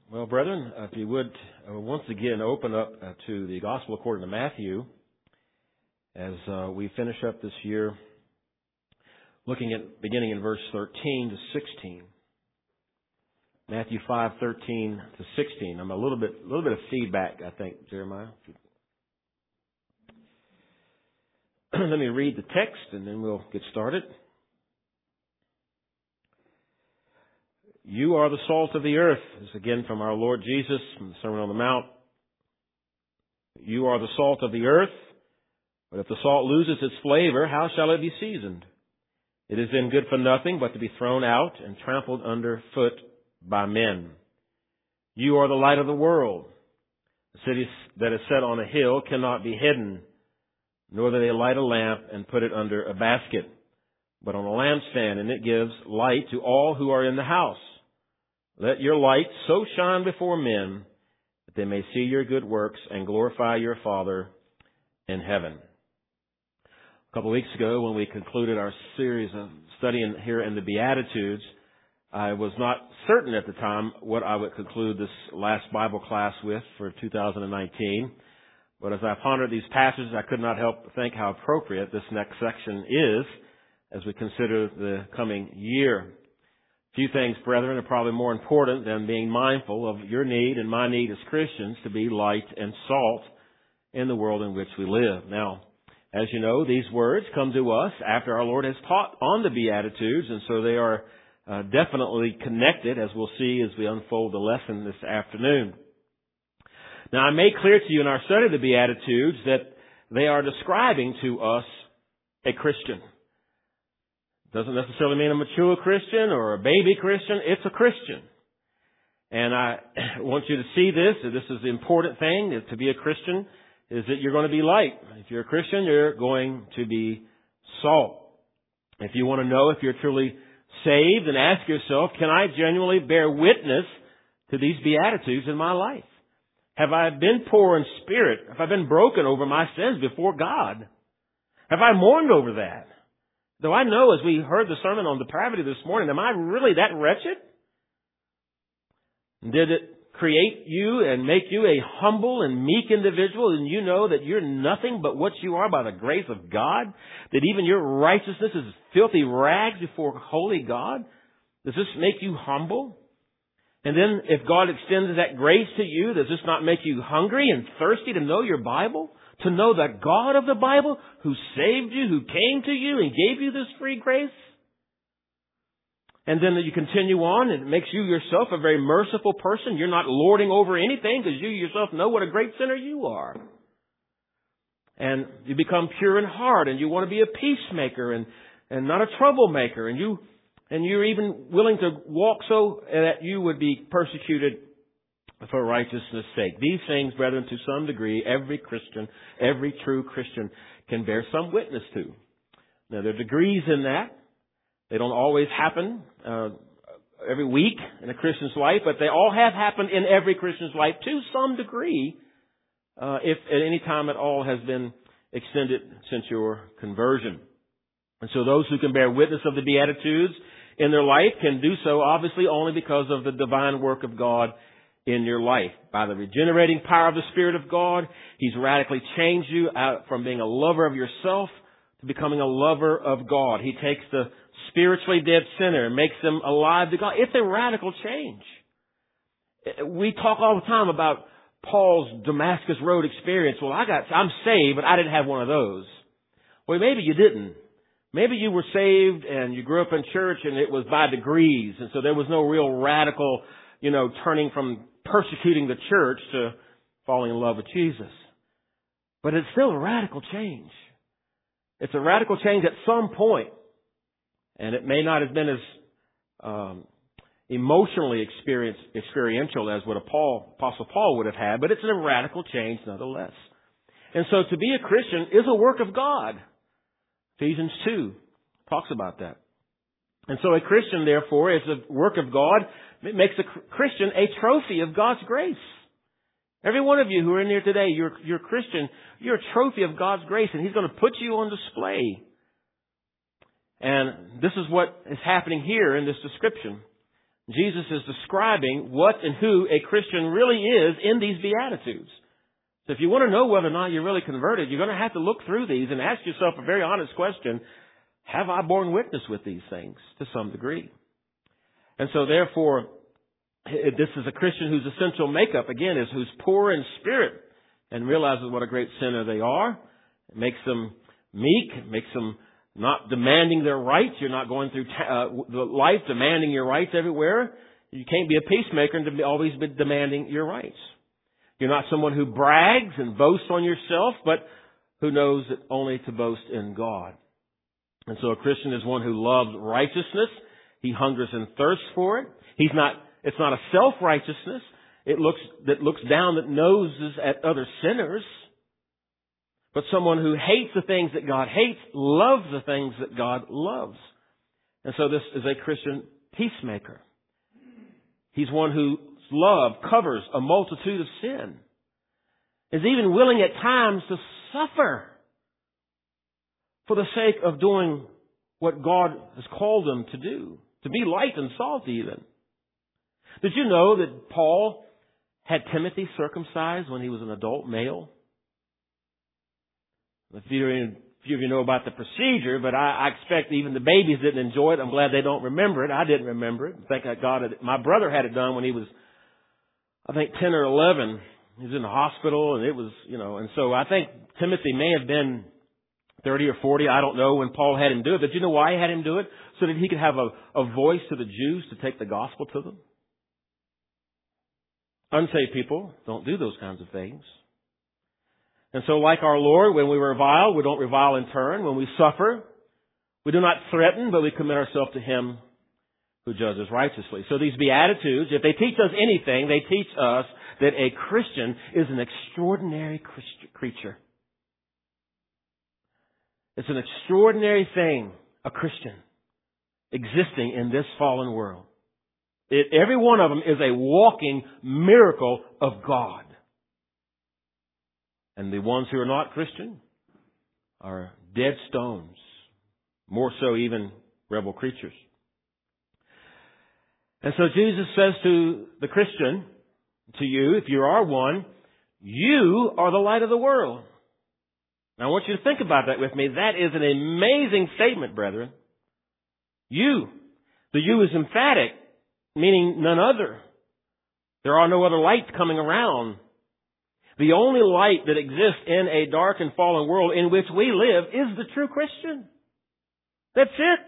Well, brethren, if you would once again open up to the Gospel according to Matthew as we finish up this year, looking at beginning in verse 13 to 16. Matthew 5:13 to 16. I'm a little bit of feedback, I think, Jeremiah. Let me read the text and then we'll get started. You are the salt of the earth. This is again from our Lord Jesus from the Sermon on the Mount. You are the salt of the earth, but if the salt loses its flavor, how shall it be seasoned? It is then good for nothing but to be thrown out and trampled under foot by men. You are the light of the world. A city that is set on a hill cannot be hidden, nor do they light a lamp and put it under a basket, but on a lampstand, and it gives light to all who are in the house. Let your light so shine before men that they may see your good works and glorify your Father in heaven. A couple of weeks ago, when we concluded our series of studying here in the Beatitudes, I was not certain at the time what I would conclude this last Bible class with for 2019. But as I pondered these passages, I could not help but think how appropriate this next section is as we consider the coming year. Few things, brethren, are probably more important than being mindful of your need and my need as Christians to be light and salt in the world in which we live. Now, as you know, these words come to us after our Lord has taught on the Beatitudes, and so they are definitely connected, as we'll see as we unfold the lesson this afternoon. Now, I made clear to you in our study of the Beatitudes that they are describing to us a Christian. Doesn't necessarily mean a mature Christian or a baby Christian. It's a Christian. And I want you to see this. This is the important thing to be a Christian, is that you're going to be light. If you're a Christian, you're going to be salt. If you want to know if you're truly saved, then ask yourself, can I genuinely bear witness to these Beatitudes in my life? Have I been poor in spirit? Have I been broken over my sins before God? Have I mourned over that? Though I know, as we heard the sermon on depravity this morning, am I really that wretched? Did it create you and make you a humble and meek individual, and you know that you're nothing but what you are by the grace of God? That even your righteousness is filthy rags before holy God? Does this make you humble? And then if God extends that grace to you, does this not make you hungry and thirsty to know your Bible? To know the God of the Bible who saved you, who came to you and gave you this free grace? And then you continue on, and it makes you yourself a very merciful person. You're not lording over anything because you yourself know what a great sinner you are. And you become pure in heart, and you want to be a peacemaker and not a troublemaker. And you're even willing to walk so that you would be persecuted for righteousness' sake. These things, brethren, to some degree, every Christian, every true Christian can bear some witness to. Now, there are degrees in that. They don't always happen every week in a Christian's life, but they all have happened in every Christian's life to some degree, if at any time at all has been extended since your conversion. And so those who can bear witness of the Beatitudes in their life can do so obviously only because of the divine work of God in your life. By the regenerating power of the Spirit of God, He's radically changed you out from being a lover of yourself to becoming a lover of God. He takes the spiritually dead sinner and makes them alive to God. It's a radical change. We talk all the time about Paul's Damascus Road experience. Well, I'm saved, but I didn't have one of those. Well, maybe you didn't. Maybe you were saved and you grew up in church and it was by degrees, and so there was no real radical, turning from persecuting the church to falling in love with Jesus. But it's still a radical change. It's a radical change at some point. And it may not have been as emotionally experiential as what Apostle Paul would have had, but it's a radical change nonetheless. And so to be a Christian is a work of God. Ephesians 2 talks about that. And so a Christian, therefore, is a work of God. It makes a Christian a trophy of God's grace. Every one of you who are in here today, you're a Christian. You're a trophy of God's grace, and He's going to put you on display. And this is what is happening here in this description. Jesus is describing what and who a Christian really is in these Beatitudes. So if you want to know whether or not you're really converted, you're going to have to look through these and ask yourself a very honest question. Have I borne witness with these things to some degree? And so therefore, this is a Christian whose essential makeup, again, is who's poor in spirit and realizes what a great sinner they are. It makes them meek. It makes them not demanding their rights. You're not going through life demanding your rights everywhere. You can't be a peacemaker and always be demanding your rights. You're not someone who brags and boasts on yourself, but who knows that only to boast in God. And so a Christian is one who loves righteousness. He hungers and thirsts for it. It's not a self-righteousness. That looks down, that noses at other sinners. But someone who hates the things that God hates, loves the things that God loves. And so this is a Christian peacemaker. He's one whose love covers a multitude of sin. Is even willing at times to suffer for the sake of doing what God has called them to do. To be light and salt even. Did you know that Paul had Timothy circumcised when he was an adult male? A few of you know about the procedure, but I expect even the babies didn't enjoy it. I'm glad they don't remember it. I didn't remember it. I think my brother had it done when he was, I think, 10 or 11. He was in the hospital, and it was, and so I think Timothy may have been 30 or 40, I don't know, when Paul had him do it. But you know why he had him do it? So that he could have a voice to the Jews to take the gospel to them. Unsaved people don't do those kinds of things. And so like our Lord, when we revile, we don't revile in turn. When we suffer, we do not threaten, but we commit ourselves to Him who judges righteously. So these Beatitudes, if they teach us anything, they teach us that a Christian is an extraordinary creature. It's an extraordinary thing, a Christian, existing in this fallen world. Every one of them is a walking miracle of God. And the ones who are not Christian are dead stones, more so even rebel creatures. And so Jesus says to the Christian, to you, if you are one, you are the light of the world. Now I want you to think about that with me. That is an amazing statement, brethren. You. The you is emphatic, meaning none other. There are no other lights coming around. The only light that exists in a dark and fallen world in which we live is the true Christian. That's it.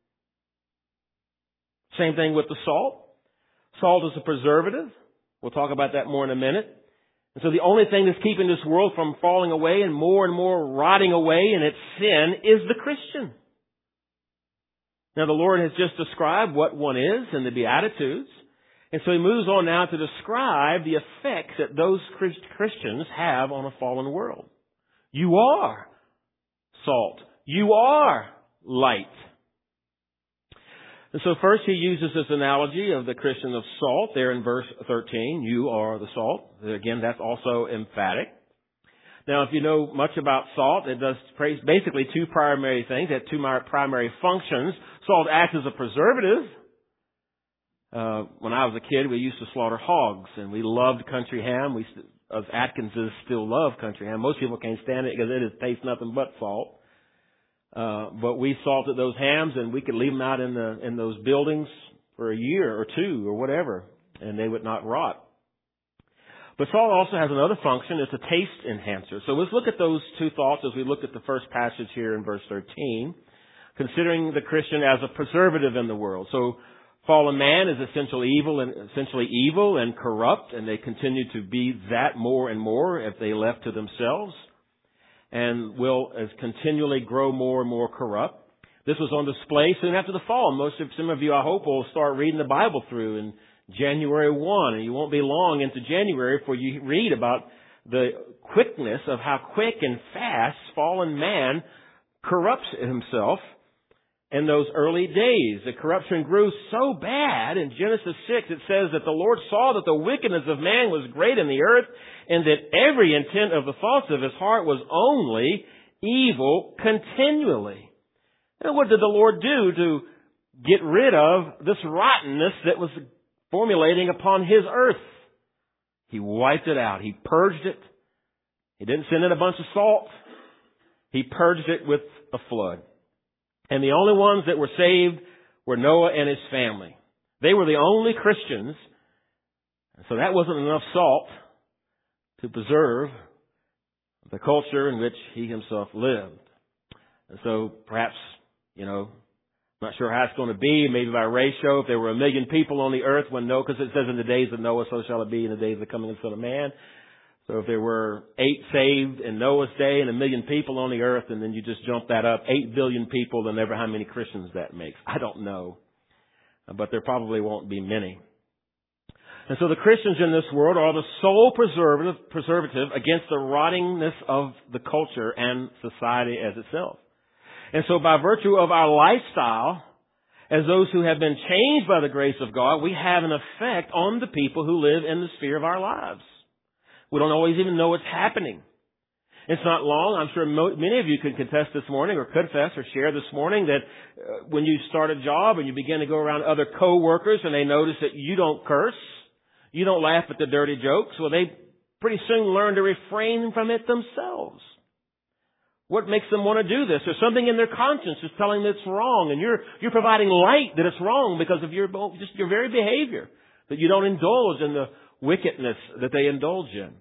Same thing with the salt. Salt is a preservative. We'll talk about that more in a minute. And so the only thing that's keeping this world from falling away and more rotting away in its sin is the Christian. Now the Lord has just described what one is in the Beatitudes. And so He moves on now to describe the effects that those Christians have on a fallen world. You are salt. You are light. And so first He uses this analogy of the Christian of salt there in verse 13. You are the salt. Again, that's also emphatic. Now, if you know much about salt, it does basically two primary things. It has two primary functions. Salt acts as a preservative. When I was a kid, we used to slaughter hogs, and we loved country ham. Us Atkinses still love country ham. Most people can't stand it because it tastes nothing but salt. But we salted those hams, and we could leave them out in those buildings for a year or two or whatever, and they would not rot. But salt also has another function. It's a taste enhancer. So let's look at those two thoughts as we look at the first passage here in verse 13, considering the Christian as a preservative in the world. So fallen man is essentially evil and corrupt, and they continue to be that more and more if they left to themselves, and will continually grow more and more corrupt. This was on display soon after the fall. Some of you, I hope, will start reading the Bible through in January 1, and you won't be long into January before you read about the quickness of how quick and fast fallen man corrupts himself in those early days. The corruption grew so bad in Genesis 6, it says that the Lord saw that the wickedness of man was great in the earth, and that every intent of the thoughts of his heart was only evil continually. And what did the Lord do to get rid of this rottenness that was formulating upon His earth. He wiped it out. He purged it. He didn't send in a bunch of salt. He purged it with a flood. And the only ones that were saved were Noah and his family. They were the only Christians. So that wasn't enough salt to preserve the culture in which he himself lived. And so perhaps, I'm not sure how it's going to be, maybe by ratio, if there were 1 million people on the earth when Noah, because it says in the days of Noah, so shall it be in the days of the coming of the Son of Man. So if there were 8 saved in Noah's day and 1 million people on the earth, and then you just jump that up, 8 billion people, then ever how many Christians that makes. I don't know. But there probably won't be many. And so the Christians in this world are the sole preservative against the rottingness of the culture and society as itself. And so by virtue of our lifestyle, as those who have been changed by the grace of God, we have an effect on the people who live in the sphere of our lives. We don't always even know what's happening. It's not long. I'm sure many of you could contest this morning or confess or share this morning that when you start a job and you begin to go around other co-workers and they notice that you don't curse, you don't laugh at the dirty jokes, well, they pretty soon learn to refrain from it themselves. What makes them want to do this? There's something in their conscience that's telling them it's wrong, and you're providing light that it's wrong because of your very behavior, that you don't indulge in the wickedness that they indulge in.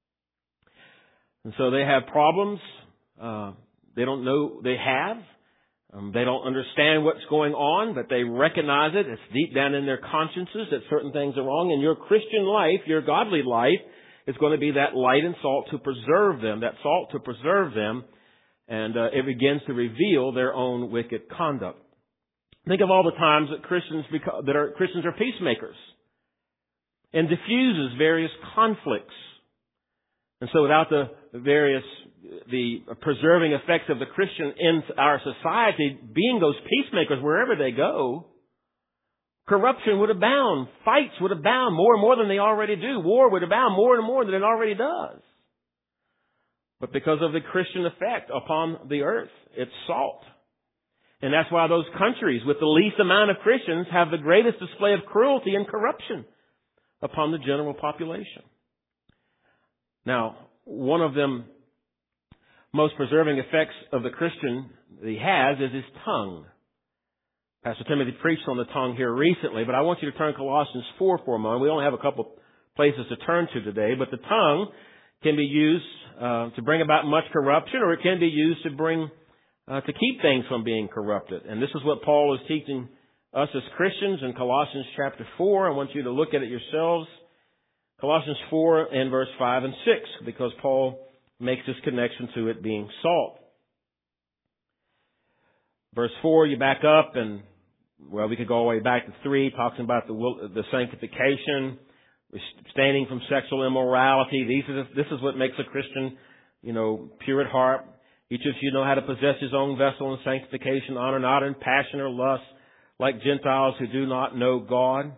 And so they have problems. They don't know they have. They don't understand what's going on, but they recognize it. It's deep down in their consciences that certain things are wrong. And your Christian life, your godly life, is going to be that light and salt to preserve them, that salt to preserve them, and it begins to reveal their own wicked conduct. Think of all the times that Christians are peacemakers and diffuses various conflicts. And so without the preserving effects of the Christian in our society being those peacemakers wherever they go, corruption would abound. Fights would abound more and more than they already do. War would abound more and more than it already does. But because of the Christian effect upon the earth, it's salt. And that's why those countries with the least amount of Christians have the greatest display of cruelty and corruption upon the general population. Now, one of the most preserving effects of the Christian that he has is his tongue. Pastor Timothy preached on the tongue here recently, but I want you to turn to Colossians 4 for a moment. We only have a couple places to turn to today, but the tongue can be used to bring about much corruption, or it can be used to to keep things from being corrupted. And this is what Paul is teaching us as Christians in Colossians chapter 4. I want you to look at it yourselves. Colossians 4 and verse 5 and 6, because Paul makes this connection to it being salt. Verse 4, you back up and, we could go all the way back to 3, talking about the sanctification, abstaining from sexual immorality. This is what makes a Christian, pure at heart. Each of you know how to possess his own vessel in sanctification, honor not in passion or lust, like Gentiles who do not know God.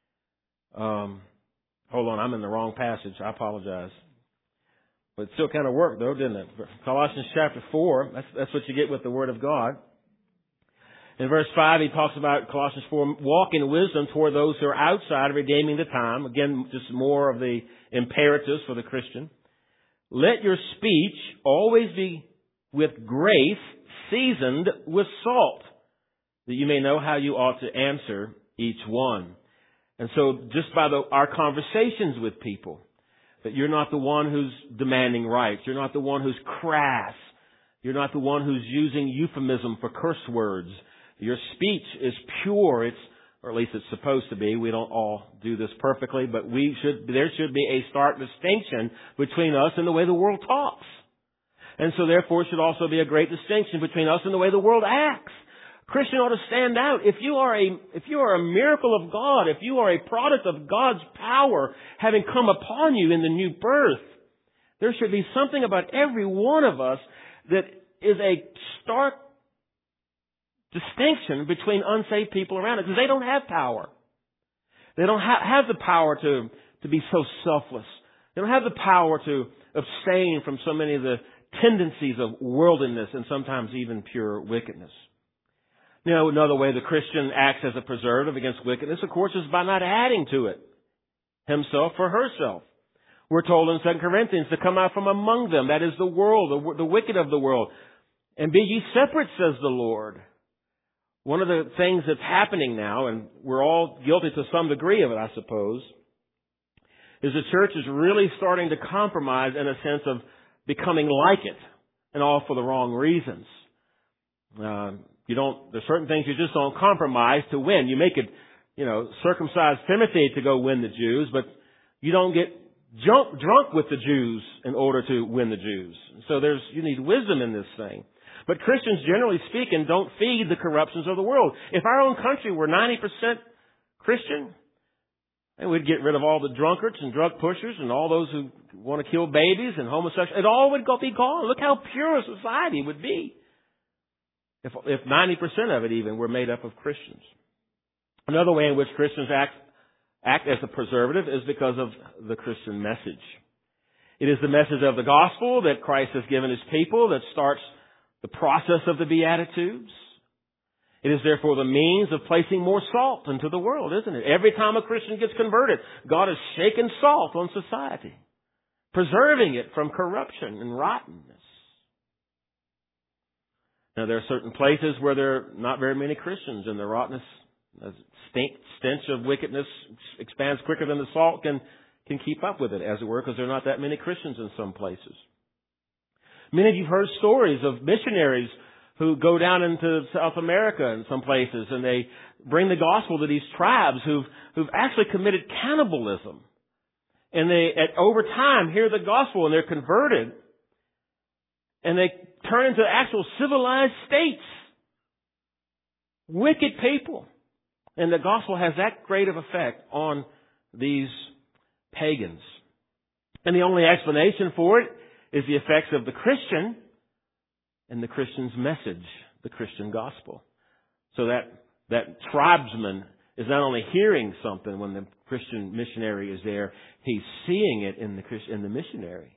Hold on, I'm in the wrong passage. I apologize. But it still kind of worked, though, didn't it? Colossians chapter 4, that's what you get with the Word of God. In verse 5, he talks about Colossians 4, walk in wisdom toward those who are outside, redeeming the time. Again, just more of the imperatives for the Christian. Let your speech always be with grace, seasoned with salt, that you may know how you ought to answer each one. And so just by our conversations with people, that you're not the one who's demanding rights. You're not the one who's crass. You're not the one who's using euphemism for curse words. Your speech is pure. Or at least it's supposed to be. We don't all do this perfectly, but there should be a stark distinction between us and the way the world talks. And so therefore should also be a great distinction between us and the way the world acts. Christian ought to stand out. If you are a miracle of God, if you are a product of God's power having come upon you in the new birth, there should be something about every one of us that is a stark distinction between unsaved people around us, because they don't have power. They don't have the power to be so selfless. They don't have the power to abstain from so many of the tendencies of worldliness and sometimes even pure wickedness. Another way the Christian acts as a preservative against wickedness, of course, is by not adding to it himself or herself. We're told in 2 Corinthians to come out from among them, that is the world, the wicked of the world, and be ye separate, says the Lord. One of the things that's happening now, and we're all guilty to some degree of it, I suppose, is the church is really starting to compromise in a sense of becoming like it, and all for the wrong reasons. There's certain things you just don't compromise to win. You make it, circumcise Timothy to go win the Jews, but you don't get drunk with the Jews in order to win the Jews. So you need wisdom in this thing. But Christians, generally speaking, don't feed the corruptions of the world. If our own country were 90% Christian, then we'd get rid of all the drunkards and drug pushers and all those who want to kill babies and homosexuals. It all would be gone. Look how pure a society would be if 90% of it even were made up of Christians. Another way in which Christians act as a preservative is because of the Christian message. It is the message of the gospel that Christ has given His people that starts the process of the Beatitudes. It is therefore the means of placing more salt into the world, isn't it? Every time a Christian gets converted, God is shaking salt on society, preserving it from corruption and rottenness. Now, there are certain places where there are not very many Christians, and the rottenness, the stench of wickedness expands quicker than the salt can keep up with it, as it were, because there are not that many Christians in some places. Many of you have heard stories of missionaries who go down into South America in some places, and they bring the gospel to these tribes who've actually committed cannibalism. And they, over time, hear the gospel, and they're converted, and they turn into actual civilized states. Wicked people. And the gospel has that great of effect on these pagans. And the only explanation for it is the effects of the Christian and the Christian's message, the Christian gospel. So that tribesman is not only hearing something when the Christian missionary is there, he's seeing it in the missionary.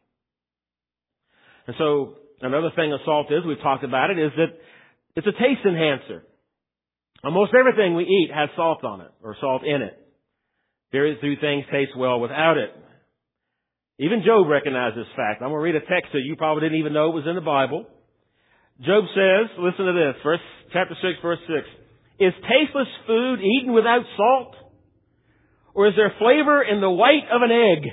And so another thing a salt is, we've talked about it, is that it's a taste enhancer. Almost everything we eat has salt on it, or salt in it. Very few things taste well without it. Even Job recognized this fact. I'm going to read a text that you probably didn't even know was in the Bible. Job says, listen to this, chapter 6, verse 6. Is tasteless food eaten without salt? Or is there flavor in the white of an egg?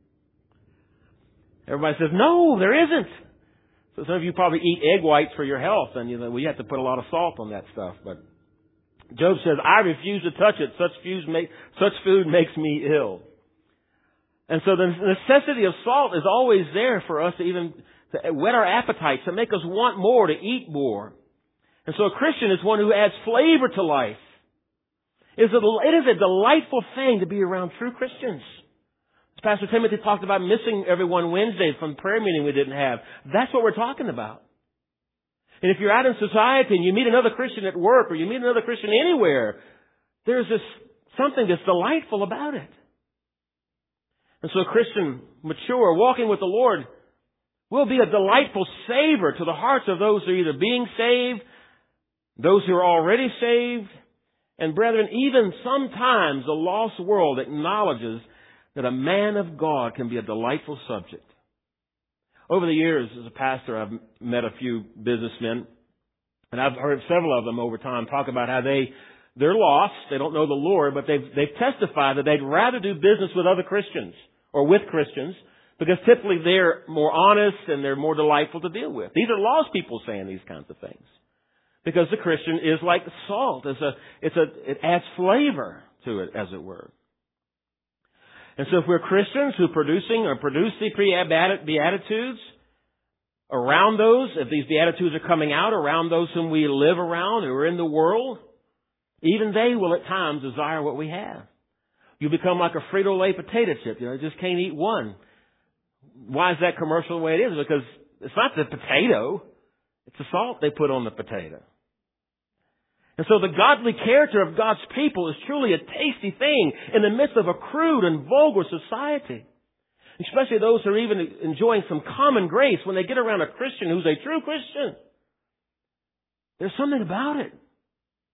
Everybody says, no, there isn't. So some of you probably eat egg whites for your health, and you have to put a lot of salt on that stuff. But Job says, I refuse to touch it. Such food makes me ill. And so the necessity of salt is always there for us to whet our appetites, to make us want more, to eat more. And so a Christian is one who adds flavor to life. It is a delightful thing to be around true Christians. As Pastor Timothy talked about missing every one Wednesday from prayer meeting we didn't have. That's what we're talking about. And if you're out in society and you meet another Christian at work or you meet another Christian anywhere, there's something that's delightful about it. And so a Christian, mature, walking with the Lord, will be a delightful savor to the hearts of those who are either being saved, those who are already saved, and brethren, even sometimes the lost world acknowledges that a man of God can be a delightful subject. Over the years, as a pastor, I've met a few businessmen, and I've heard several of them over time talk about how they're lost, they don't know the Lord, but they've testified that they'd rather do business with other Christians or with Christians because typically they're more honest and they're more delightful to deal with. These are lost people saying these kinds of things. Because the Christian is like salt. It adds flavor to it, as it were. And so if we're Christians who produce the Beatitudes around those, if these Beatitudes are coming out around those whom we live around, who are in the world, even they will at times desire what we have. You become like a Frito-Lay potato chip. You just can't eat one. Why is that commercial the way it is? Because it's not the potato. It's the salt they put on the potato. And so the godly character of God's people is truly a tasty thing in the midst of a crude and vulgar society. Especially those who are even enjoying some common grace when they get around a Christian who's a true Christian. There's something about it.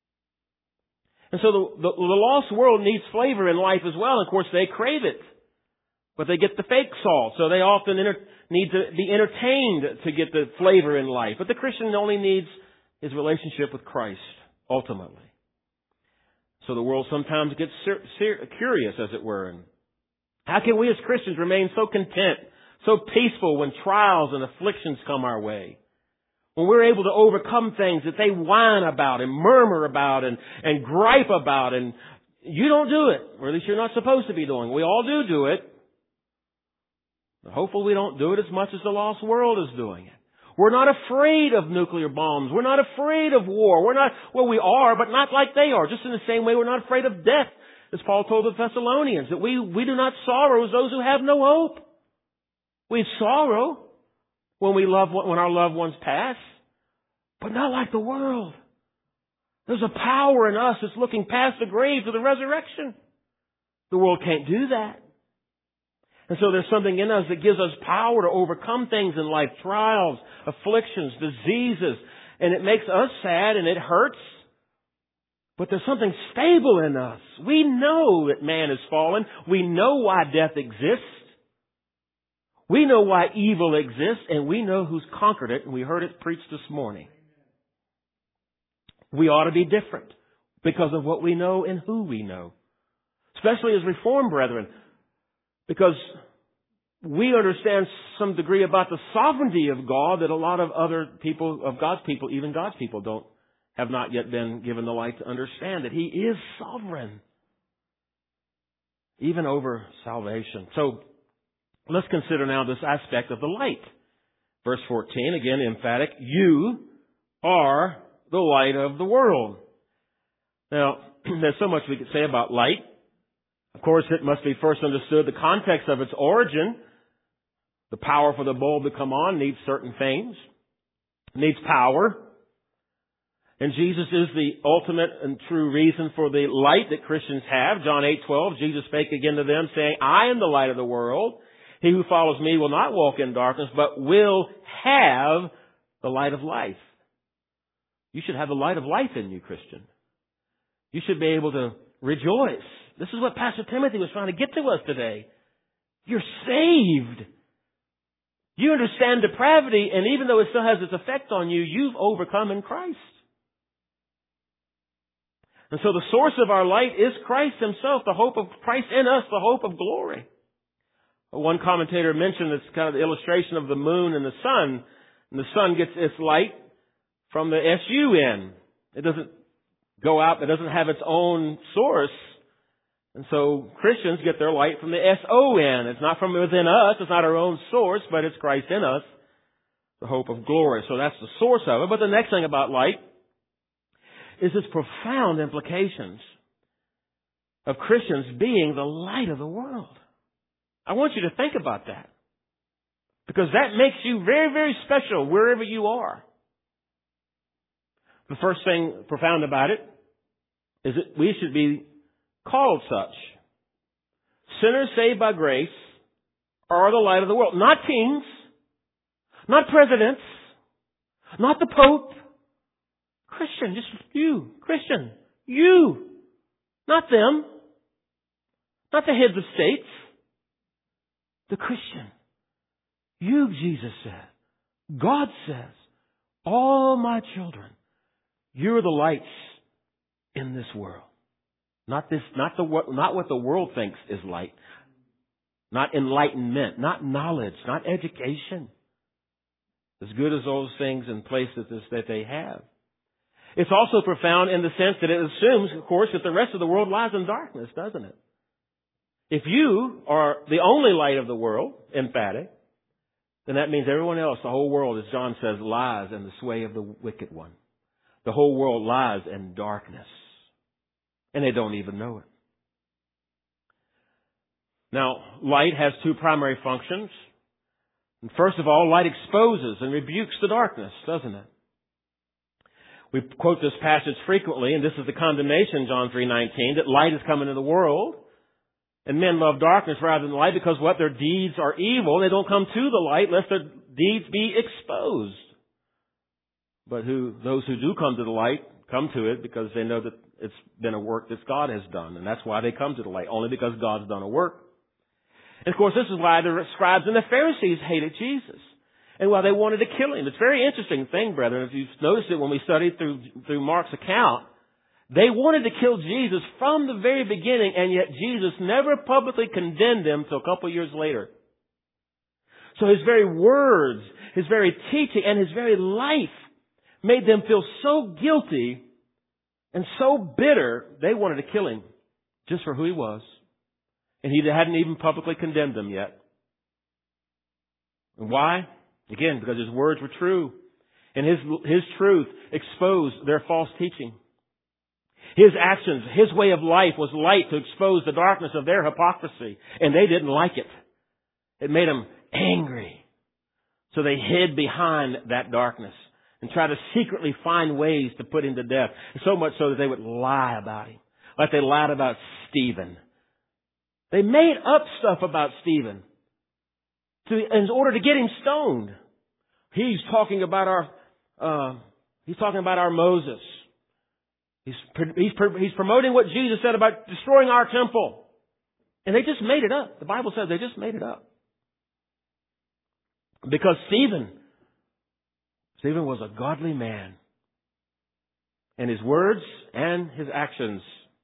And so the lost world needs flavor in life as well. Of course, they crave it. But they get the fake salt, so they often need to be entertained to get the flavor in life. But the Christian only needs his relationship with Christ, ultimately. So the world sometimes gets curious, as it were. And how can we as Christians remain so content, so peaceful when trials and afflictions come our way? When we're able to overcome things that they whine about and murmur about and gripe about, and you don't do it, or at least you're not supposed to be doing. We all do it. But hopefully we don't do it as much as the lost world is doing it. We're not afraid of nuclear bombs. We're not afraid of war. We are, but not like they are. Just in the same way we're not afraid of death, as Paul told the Thessalonians, that we do not sorrow as those who have no hope. We sorrow when our loved ones pass, but not like the world. There's a power in us that's looking past the grave to the resurrection. The world can't do that. And so there's something in us that gives us power to overcome things in life, trials, afflictions, diseases, and it makes us sad and it hurts. But there's something stable in us. We know that man has fallen. We know why death exists. We know why evil exists, and we know who's conquered it, and we heard it preached this morning. We ought to be different because of what we know and who we know, especially as Reformed brethren. Because we understand some degree about the sovereignty of God that a lot of other people, of God's people, even God's people, have not yet been given the light to understand that He is sovereign, even over salvation. So let's consider now this aspect of the light. Verse 14, again emphatic, you are the light of the world. Now, there's so much we could say about light. Of course, it must be first understood the context of its origin. The power for the bulb to come on needs certain things. It needs power. And Jesus is the ultimate and true reason for the light that Christians have. John 8:12, Jesus spake again to them, saying, I am the light of the world. He who follows me will not walk in darkness, but will have the light of life. You should have the light of life in you, Christian. You should be able to rejoice. This is what Pastor Timothy was trying to get to us today. You're saved. You understand depravity, and even though it still has its effect on you, you've overcome in Christ. And so the source of our light is Christ Himself, the hope of Christ in us, the hope of glory. One commentator mentioned this kind of the illustration of the moon and the sun. And the sun gets its light from the sun. It doesn't go out, it doesn't have its own source. And so Christians get their light from the son. It's not from within us. It's not our own source, but it's Christ in us, the hope of glory. So that's the source of it. But the next thing about light is its profound implications of Christians being the light of the world. I want you to think about that, because that makes you very, very special wherever you are. The first thing profound about it is that we should be called such. Sinners saved by grace are the light of the world. Not kings, not presidents, not the Pope. Christian, just you. Christian, you. Not them. Not the heads of states. The Christian. You, Jesus said. God says, all my children, you're the lights in this world. Not what the world thinks is light. Not enlightenment, not knowledge, not education. As good as those things and places that they have. It's also profound in the sense that it assumes, of course, that the rest of the world lies in darkness, doesn't it? If you are the only light of the world, emphatic, then that means everyone else, the whole world, as John says, lies in the sway of the wicked one. The whole world lies in darkness. And they don't even know it. Now, light has two primary functions. And first of all, light exposes and rebukes the darkness, doesn't it? We quote this passage frequently, and this is the condemnation, John 3:19, that light is come into the world, and men love darkness rather than light because what? Their deeds are evil. They don't come to the light lest their deeds be exposed. But those who do come to the light come to it because they know that it's been a work that God has done. And that's why they come to the light, only because God's done a work. And of course, this is why the scribes and the Pharisees hated Jesus. And why they wanted to kill him. It's a very interesting thing, brethren. If you've noticed it when we studied through Mark's account, they wanted to kill Jesus from the very beginning, and yet Jesus never publicly condemned them until a couple of years later. So his very words, his very teaching, and his very life made them feel so guilty and so bitter, they wanted to kill him just for who he was. And he hadn't even publicly condemned them yet. And why? Again, because his words were true. And his truth exposed their false teaching. His actions, his way of life was light to expose the darkness of their hypocrisy. And they didn't like it. It made them angry. So they hid behind that darkness and tried to secretly find ways to put him to death. So much so that they would lie about him. Like they lied about Stephen. They made up stuff about Stephen in order to get him stoned. He's talking about our Moses. He's promoting what Jesus said about destroying our temple. And they just made it up. The Bible says they just made it up. Because Stephen was a godly man. And his words and his actions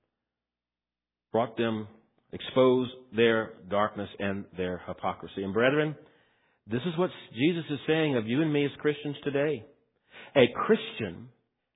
exposed their darkness and their hypocrisy. And brethren, this is what Jesus is saying of you and me as Christians today. A Christian,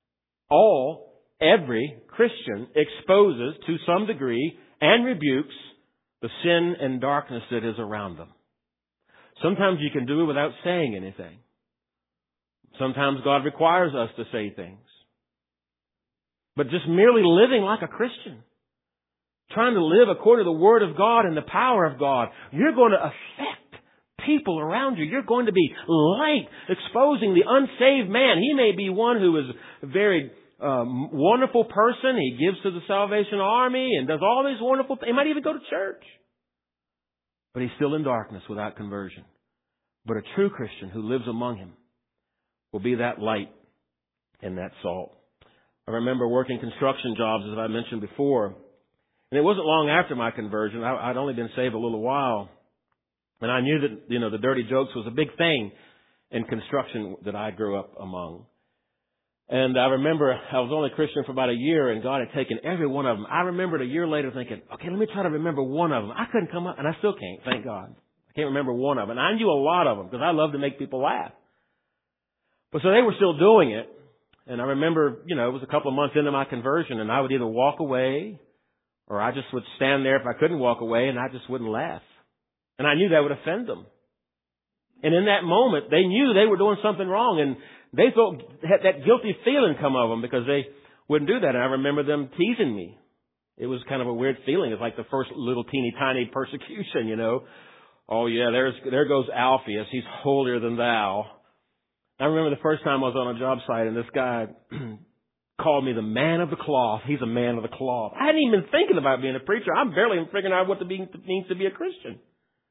every Christian exposes to some degree and rebukes the sin and darkness that is around them. Sometimes you can do it without saying anything. Sometimes God requires us to say things. But just merely living like a Christian, trying to live according to the Word of God and the power of God, you're going to affect people around you. You're going to be light, exposing the unsaved man. He may be one who is a very wonderful person. He gives to the Salvation Army and does all these wonderful things. He might even go to church. But he's still in darkness without conversion. But a true Christian who lives among him will be that light and that salt. I remember working construction jobs, as I mentioned before. And it wasn't long after my conversion. I'd only been saved a little while. And I knew that, the dirty jokes was a big thing in construction that I grew up among. And I remember I was only a Christian for about a year, and God had taken every one of them. I remembered a year later thinking, okay, let me try to remember one of them. I couldn't come up, and I still can't, thank God. I can't remember one of them. And I knew a lot of them because I love to make people laugh. But so they were still doing it. And I remember, it was a couple of months into my conversion, and I would either walk away or I just would stand there if I couldn't walk away, and I just wouldn't laugh. And I knew that would offend them. And in that moment, they knew they were doing something wrong, and they had that guilty feeling come over them because they wouldn't do that. And I remember them teasing me. It was kind of a weird feeling. It's like the first little teeny tiny persecution, Oh yeah, there goes Alphaeus. He's holier than thou. I remember the first time I was on a job site, and this guy called me the man of the cloth. He's a man of the cloth. I hadn't even been thinking about being a preacher. I'm barely even figuring out what it means to be a Christian.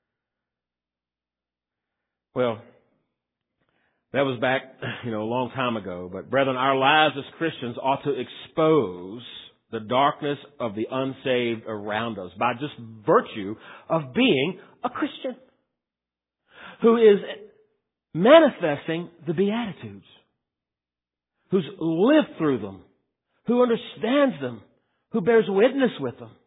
Well, that was back, a long time ago. But brethren, our lives as Christians ought to expose the darkness of the unsaved around us by just virtue of being a Christian who is manifesting the Beatitudes, who's lived through them, who understands them, who bears witness with them.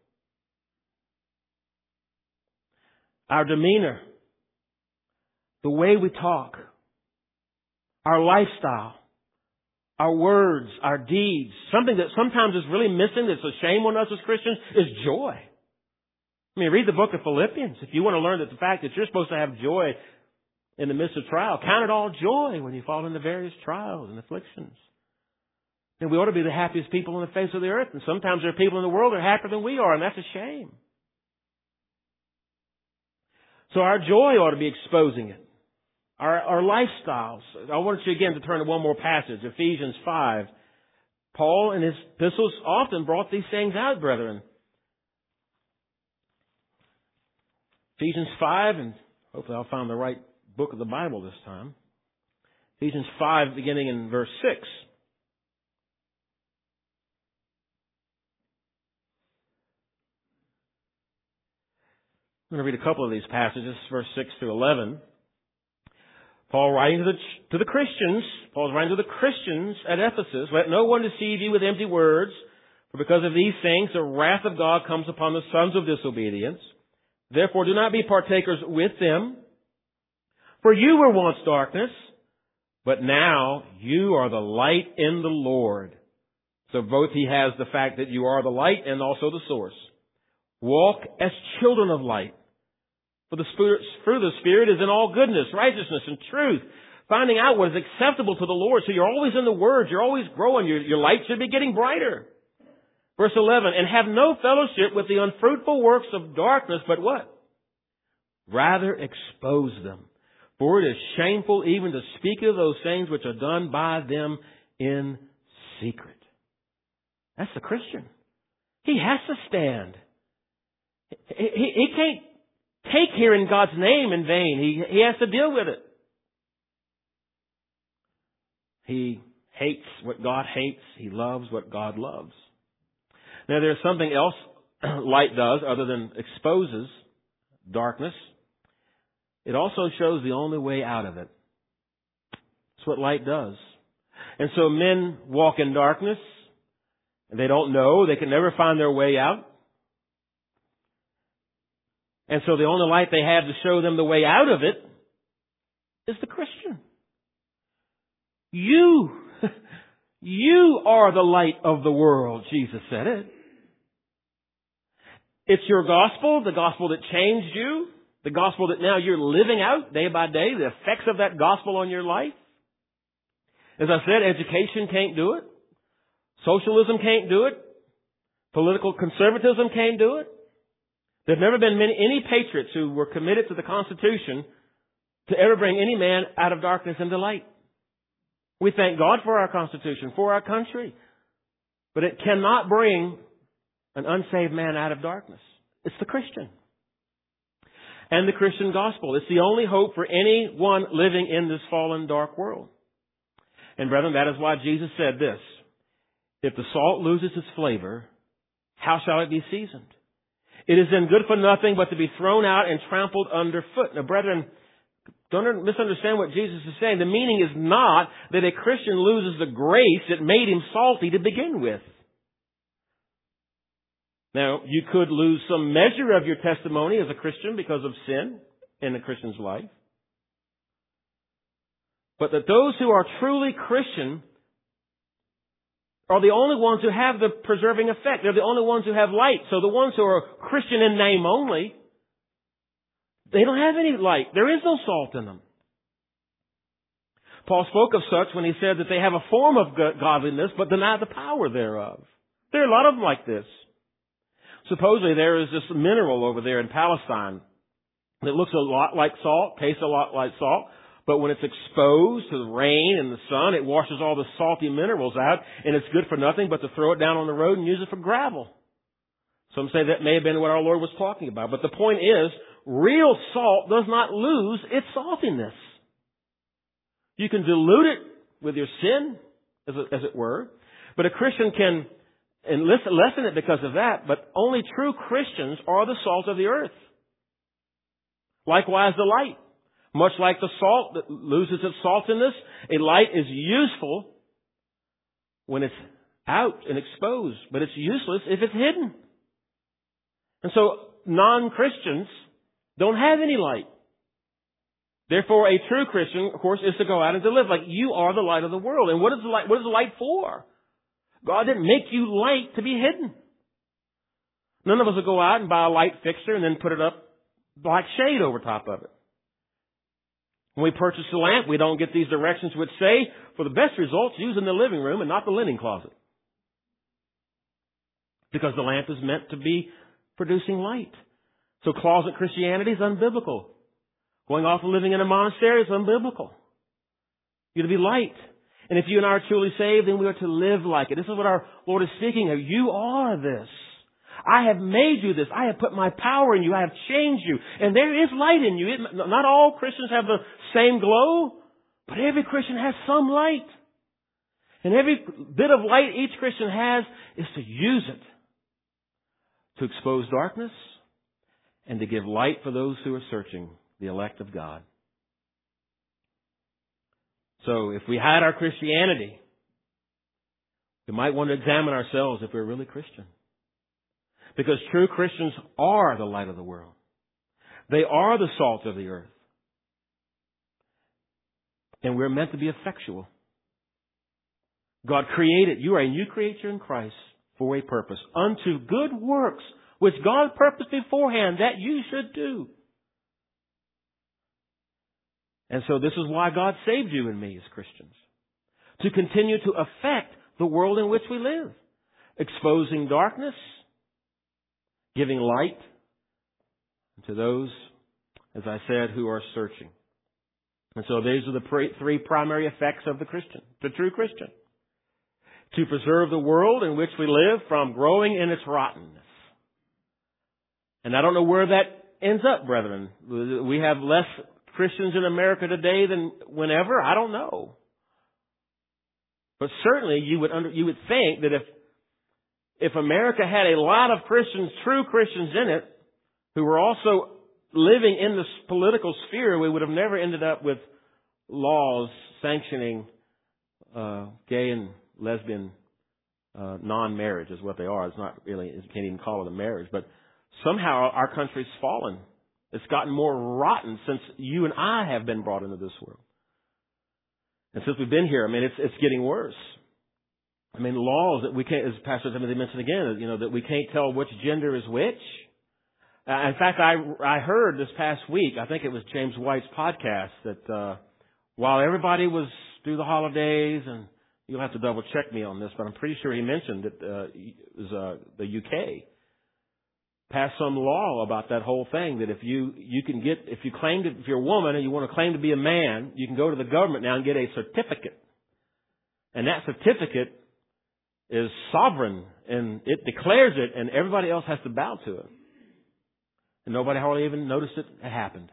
Our demeanor, the way we talk, our lifestyle, our words, our deeds, something that sometimes is really missing that's a shame on us as Christians is joy. Read the book of Philippians. If you want to learn that the fact that you're supposed to have joy in the midst of trial, count it all joy when you fall into various trials and afflictions. And we ought to be the happiest people on the face of the earth. And sometimes there are people in the world that are happier than we are, and that's a shame. So our joy ought to be exposing it. Our lifestyles. I want you again to turn to one more passage, Ephesians 5. Paul in his epistles often brought these things out, brethren. Ephesians 5, and hopefully I'll find the right book of the Bible this time. Ephesians 5, beginning in verse 6. I'm going to read a couple of these passages, verse 6 through 11. Paul writing to the Christians, Paul's writing to the Christians at Ephesus, "Let no one deceive you with empty words, for because of these things the wrath of God comes upon the sons of disobedience. Therefore do not be partakers with them. For you were once darkness, but now you are the light in the Lord." So both he has the fact that you are the light and also the source. "Walk as children of light. For the fruit of the Spirit is in all goodness, righteousness, and truth, finding out what is acceptable to the Lord." So you're always in the Word. You're always growing. Your light should be getting brighter. Verse 11, "And have no fellowship with the unfruitful works of darkness, but" what? "Rather expose them. For it is shameful even to speak of those things which are done by them in secret." That's the Christian. He has to stand. He can't take here in God's name in vain. He has to deal with it. He hates what God hates. He loves what God loves. Now there's something else light does other than exposes darkness. It also shows the only way out of it. That's what light does. And so men walk in darkness, and they don't know. They can never find their way out. And so the only light they have to show them the way out of it is the Christian. You are the light of the world, Jesus said it. It's your gospel, the gospel that changed you, the gospel that now you're living out day by day, the effects of that gospel on your life. As I said, education can't do it. Socialism can't do it. Political conservatism can't do it. There have never been any patriots who were committed to the Constitution to ever bring any man out of darkness into light. We thank God for our Constitution, for our country. But it cannot bring an unsaved man out of darkness. It's the Christian. And the Christian gospel. It's the only hope for anyone living in this fallen, dark world. And brethren, that is why Jesus said this: "If the salt loses its flavor, how shall it be seasoned? It is then good for nothing but to be thrown out and trampled underfoot." Now, brethren, don't misunderstand what Jesus is saying. The meaning is not that a Christian loses the grace that made him salty to begin with. Now, you could lose some measure of your testimony as a Christian because of sin in a Christian's life. But that those who are truly Christian are the only ones who have the preserving effect. They're the only ones who have light. So the ones who are Christian in name only, they don't have any light. There is no salt in them. Paul spoke of such when he said that they have a form of godliness, but deny the power thereof. There are a lot of them like this. Supposedly there is this mineral over there in Palestine that looks a lot like salt, tastes a lot like salt, but when it's exposed to the rain and the sun, it washes all the salty minerals out, and it's good for nothing but to throw it down on the road and use it for gravel. Some say that may have been what our Lord was talking about. But the point is, real salt does not lose its saltiness. You can dilute it with your sin, as it were, but a Christian can lessen it because of that, but only true Christians are the salt of the earth. Likewise, the light. Much like the salt that loses its saltiness, a light is useful when it's out and exposed, but it's useless if it's hidden. And so non-Christians don't have any light. Therefore, a true Christian, of course, is to go out and to live like you are the light of the world. And what is the light? What is the light for? God didn't make you light to be hidden. None of us will go out and buy a light fixture and then put it up black shade over top of it. When we purchase a lamp, we don't get these directions which say, for the best results, use in the living room and not the linen closet. Because the lamp is meant to be producing light. So closet Christianity is unbiblical. Going off and living in a monastery is unbiblical. You're to be light. And if you and I are truly saved, then we are to live like it. This is what our Lord is speaking of. You are this. I have made you this. I have put my power in you. I have changed you. And there is light in you. Not all Christians have the same glow, but every Christian has some light. And every bit of light each Christian has is to use it to expose darkness and to give light for those who are searching, the elect of God. So if we hide our Christianity, we might want to examine ourselves if we're really Christian. Because true Christians are the light of the world. They are the salt of the earth. And we're meant to be effectual. God created, you are a new creature in Christ for a purpose, unto good works, which God purposed beforehand that you should do. And so this is why God saved you and me as Christians. To continue to affect the world in which we live. Exposing darkness, giving light to those, as I said, who are searching. And so these are the three primary effects of the Christian, the true Christian. To preserve the world in which we live from growing in its rottenness. And I don't know where that ends up, brethren. We have less Christians in America today than whenever. I don't know. But certainly you would think that if America had a lot of Christians, true Christians in it, who were also living in this political sphere, we would have never ended up with laws sanctioning gay and lesbian non-marriage is what they are. It's not really, you can't even call it a marriage. But somehow our country's fallen. It's gotten more rotten since you and I have been brought into this world. And since we've been here, I mean, it's getting worse. I mean, laws that we can't, as Pastor Timothy mentioned again, that we can't tell which gender is which. In fact, I heard this past week, I think it was James White's podcast, that while everybody was through the holidays, and you'll have to double check me on this, but I'm pretty sure he mentioned that it was the UK passed some law about that whole thing, that if you're a woman and you want to claim to be a man, you can go to the government now and get a certificate. And that certificate is sovereign, and it declares it, and everybody else has to bow to it. And nobody hardly even noticed it happened.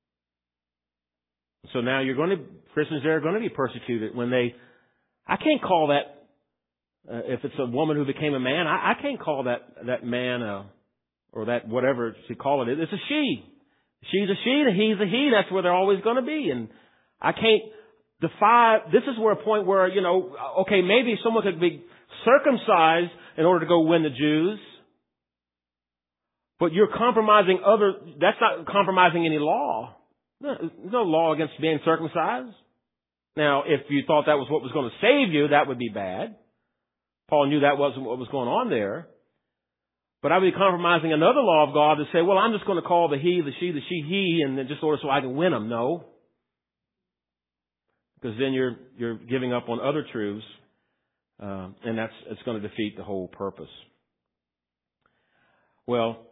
So now Christians there are going to be persecuted when I can't call that, if it's a woman who became a man, I can't call that man, or that whatever you call it. It's a she. She's a she and he's a he. That's where they're always going to be. And I can't this is where a point where, okay, maybe someone could be circumcised in order to go win the Jews. But you're compromising that's not compromising any law. There's no law against being circumcised. Now, if you thought that was what was going to save you, that would be bad. Paul knew that wasn't what was going on there. But I would be compromising another law of God to say, well, I'm just going to call the he, the she, he, and then just sort of so I can win them. No. Because then you're giving up on other truths, and it's going to defeat the whole purpose. Well,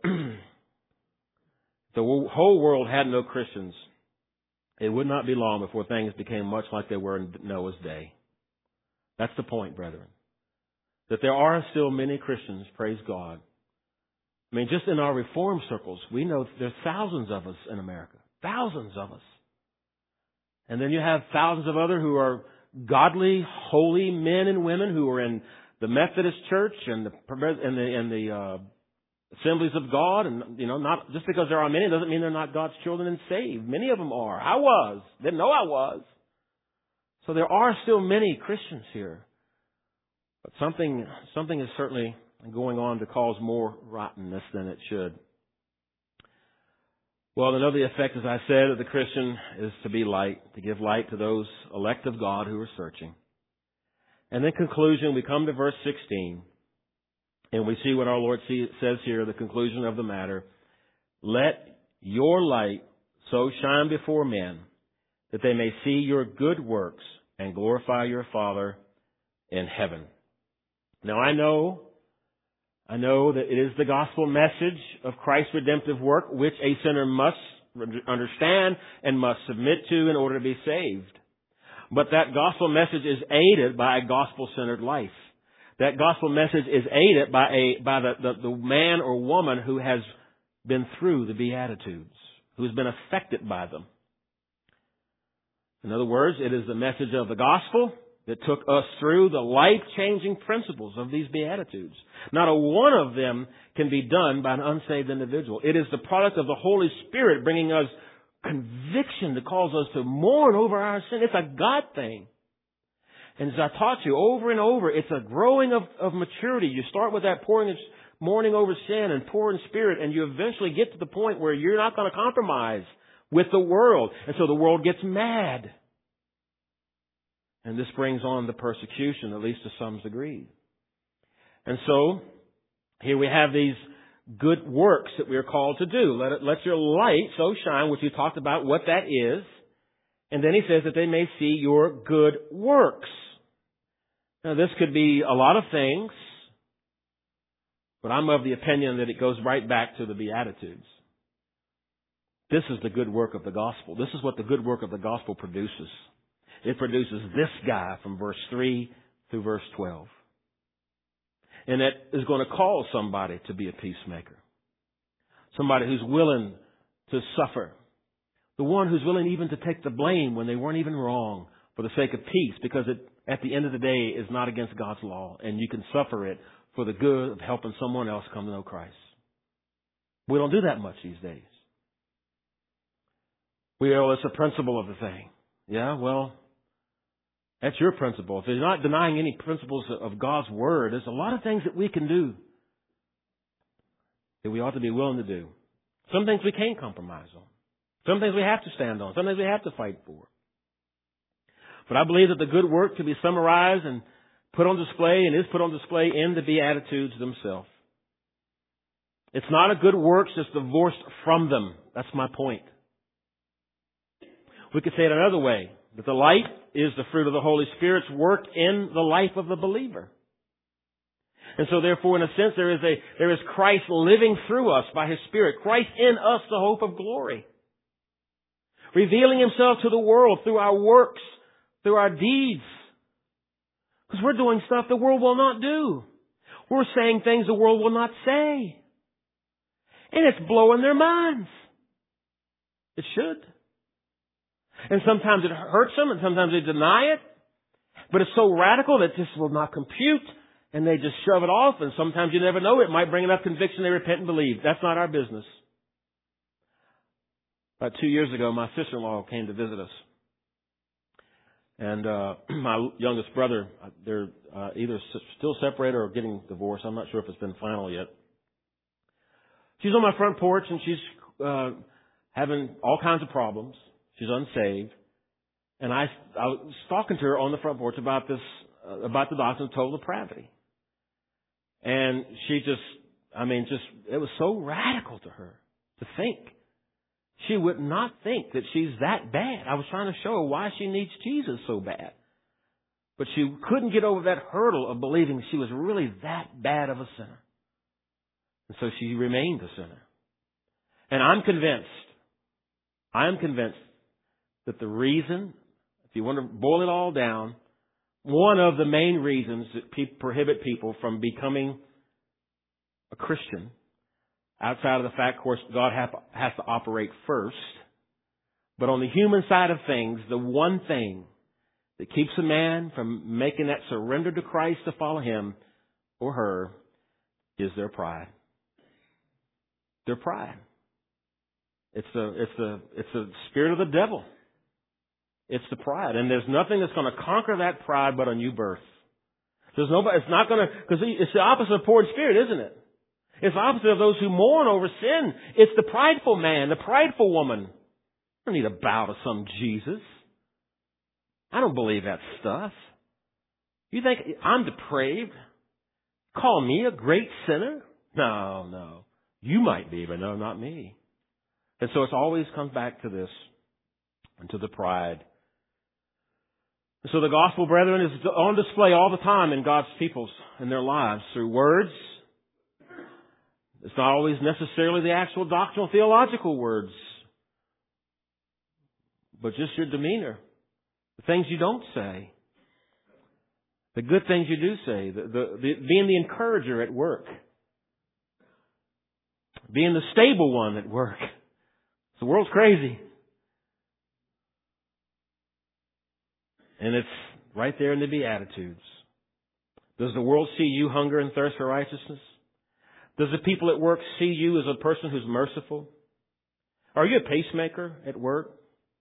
the whole world had no Christians. It would not be long before things became much like they were in Noah's day. That's the point, brethren. That there are still many Christians, praise God. I mean, just in our reform circles, we know there's thousands of us in America. Thousands of us. And then you have thousands of other who are godly, holy men and women who are in the Methodist Church and the Assemblies of God. And, not just because there are many doesn't mean they're not God's children and saved. Many of them are. I was. Didn't know I was. So there are still many Christians here. But something is certainly going on to cause more rottenness than it should. Well, another effect, as I said, of the Christian is to be light, to give light to those elect of God who are searching. And in conclusion, we come to verse 16, and we see what our Lord says here, the conclusion of the matter. Let your light so shine before men that they may see your good works and glorify your Father in heaven. Now, I know that it is the gospel message of Christ's redemptive work which a sinner must understand and must submit to in order to be saved. But that gospel message is aided by a gospel-centered life. That gospel message is aided by the man or woman who has been through the Beatitudes, who has been affected by them. In other words, it is the message of the gospel that took us through the life-changing principles of these Beatitudes. Not a one of them can be done by an unsaved individual. It is the product of the Holy Spirit bringing us conviction to cause us to mourn over our sin. It's a God thing. And as I taught you over and over, it's a growing of maturity. You start with that mourning over sin and poor in spirit, and you eventually get to the point where you're not going to compromise with the world. And so the world gets mad. And this brings on the persecution, at least to some degree. And so, here we have these good works that we are called to do. Let your light so shine, which we talked about what that is. And then he says that they may see your good works. Now, this could be a lot of things, but I'm of the opinion that it goes right back to the Beatitudes. This is the good work of the gospel. This is what the good work of the gospel produces. It produces this guy from verse 3 through verse 12. And that is going to call somebody to be a peacemaker. Somebody who's willing to suffer. The one who's willing even to take the blame when they weren't even wrong for the sake of peace, because it, at the end of the day, is not against God's law. And you can suffer it for the good of helping someone else come to know Christ. We don't do that much these days. It's a principle of the thing. Yeah, well, that's your principle. If you're not denying any principles of God's Word, there's a lot of things that we can do that we ought to be willing to do. Some things we can't compromise on. Some things we have to stand on. Some things we have to fight for. But I believe that the good work can be summarized and put on display, and is put on display in the Beatitudes themselves. It's not a good works that's divorced from them. That's my point. We could say it another way, that the light is the fruit of the Holy Spirit's work in the life of the believer. And so therefore, in a sense, there is Christ living through us by His Spirit. Christ in us, the hope of glory. Revealing Himself to the world through our works, through our deeds. Because we're doing stuff the world will not do. We're saying things the world will not say. And it's blowing their minds. It should. And sometimes it hurts them, and sometimes they deny it. But it's so radical that it just will not compute, and they just shove it off, and sometimes you never know, it might bring enough conviction they repent and believe. That's not our business. About 2 years ago, my sister-in-law came to visit us. And my youngest brother, they're either still separated or getting divorced. I'm not sure if it's been final yet. She's on my front porch, and she's having all kinds of problems. She's unsaved. And I was talking to her on the front porch about this, about the doctrine of total depravity. And she it was so radical to her to think. She would not think that she's that bad. I was trying to show her why she needs Jesus so bad. But she couldn't get over that hurdle of believing she was really that bad of a sinner. And so she remained a sinner. And I'm convinced that the reason, if you want to boil it all down, one of the main reasons that prohibit people from becoming a Christian, outside of the fact, of course, God has to operate first, but on the human side of things, the one thing that keeps a man from making that surrender to Christ to follow Him or her is their pride. Their pride. It's the spirit of the devil. It's the pride. And there's nothing that's going to conquer that pride but a new birth. It's not going to, because it's the opposite of poor in spirit, isn't it? It's the opposite of those who mourn over sin. It's the prideful man, the prideful woman. I don't need to bow to some Jesus. I don't believe that stuff. You think I'm depraved? Call me a great sinner? No. You might be, but no, not me. And so it always comes back to this, and to the pride. So the gospel, brethren, is on display all the time in God's peoples and their lives through words. It's not always necessarily the actual doctrinal theological words, but just your demeanor, the things you don't say, the good things you do say, being the encourager at work, being the stable one at work. The world's crazy. And right there in the Beatitudes. Does the world see you hunger and thirst for righteousness? Does the people at work see you as a person who's merciful? Are you a pacemaker at work?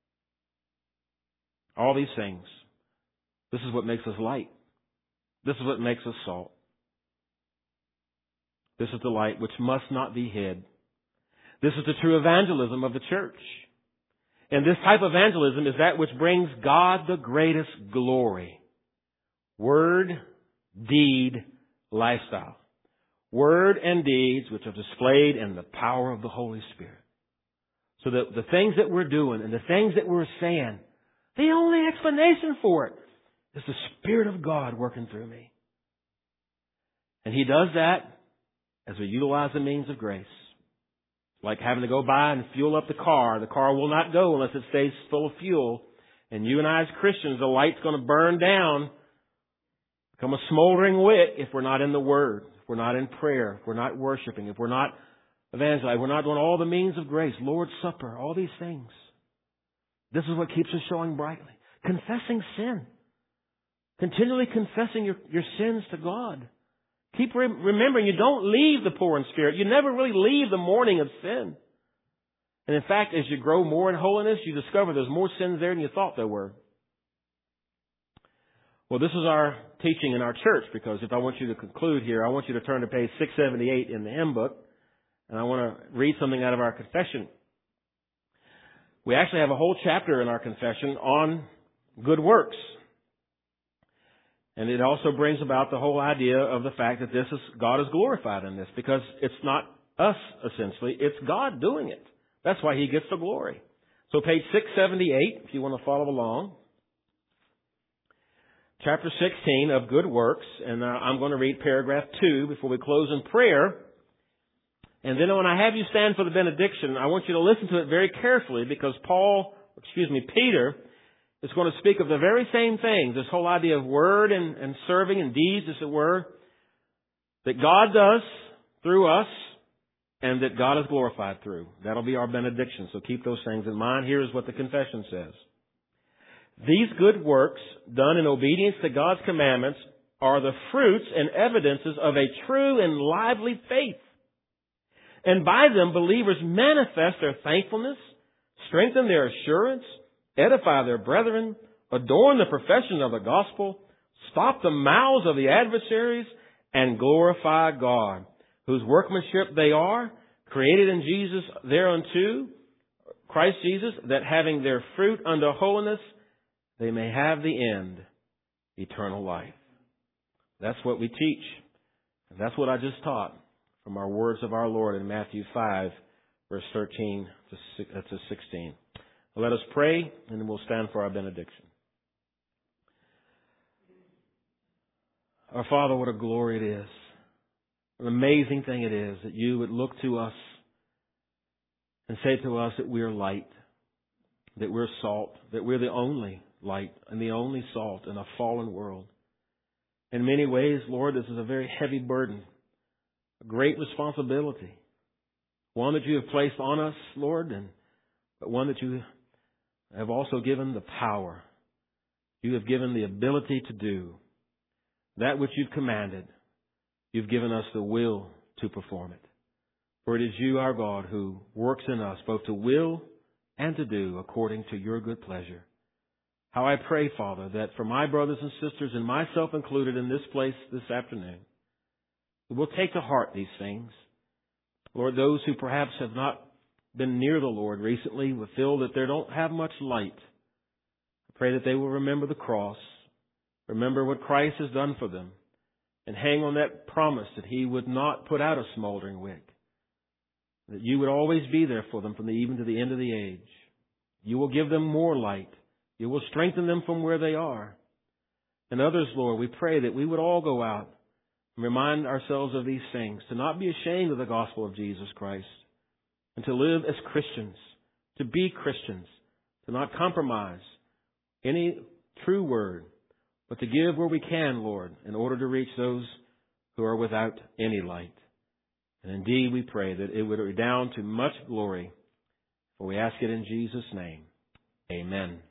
All these things. This is what makes us light. This is what makes us salt. This is the light which must not be hid. This is the true evangelism of the church. And this type of evangelism is that which brings God the greatest glory. Word, deed, lifestyle. Word and deeds which are displayed in the power of the Holy Spirit. So that the things that we're doing and the things that we're saying, the only explanation for it is the Spirit of God working through me. And He does that as we utilize the means of grace. Like having to go by and fuel up the car. The car will not go unless it stays full of fuel. And you and I as Christians, the light's going to burn down, become a smoldering wick if we're not in the Word, if we're not in prayer, if we're not worshiping, if we're not evangelizing, we're not doing all the means of grace, Lord's Supper, all these things. This is what keeps us showing brightly. Confessing sin. Continually confessing your sins to God. Keep remembering you don't leave the poor in spirit. You never really leave the mourning of sin. And in fact, as you grow more in holiness, you discover there's more sins there than you thought there were. Well, this is our teaching in our church, because if I want you to conclude here, I want you to turn to page 678 in the hymn book, and I want to read something out of our confession. We actually have a whole chapter in our confession on good works. And it also brings about the whole idea of the fact that God is glorified in this, because it's not us, essentially. It's God doing it. That's why He gets the glory. So page 678, if you want to follow along. Chapter 16 of Good Works. And I'm going to read paragraph 2 before we close in prayer. And then when I have you stand for the benediction, I want you to listen to it very carefully, because Peter is going to speak of the very same thing, this whole idea of word and serving and deeds, as it were, that God does through us and that God is glorified through. That'll be our benediction, so keep those things in mind. Here is what the confession says. These good works, done in obedience to God's commandments, are the fruits and evidences of a true and lively faith. And by them, believers manifest their thankfulness, strengthen their assurance, edify their brethren, adorn the profession of the gospel, stop the mouths of the adversaries, and glorify God, whose workmanship they are, created in Jesus thereunto, Christ Jesus, that having their fruit unto holiness, they may have the end, eternal life. That's what we teach. And that's what I just taught from our words of our Lord in Matthew 5, verse 13 to 16. Let us pray, and then we'll stand for our benediction. Our Father, what a glory it is. What an amazing thing it is that you would look to us and say to us that we are light, that we're salt, that we're the only light and the only salt in a fallen world. In many ways, Lord, this is a very heavy burden, a great responsibility, one that you have placed on us, Lord, but one that you have also given the power. You have given the ability to do that which you've commanded. You've given us the will to perform it. For it is you, our God, who works in us both to will and to do according to your good pleasure. How I pray, Father, that for my brothers and sisters, and myself included in this place this afternoon, we will take to heart these things. Lord, those who perhaps have not been near the Lord recently will feel that they don't have much light. I pray that they will remember the cross, remember what Christ has done for them, and hang on that promise that He would not put out a smoldering wick, that you would always be there for them from even to the end of the age. You will give them more light. You will strengthen them from where they are. And others, Lord, we pray that we would all go out and remind ourselves of these things, to not be ashamed of the gospel of Jesus Christ, and to live as Christians, to be Christians, to not compromise any true word, but to give where we can, Lord, in order to reach those who are without any light. And indeed, we pray that it would redound to much glory, for we ask it in Jesus' name. Amen.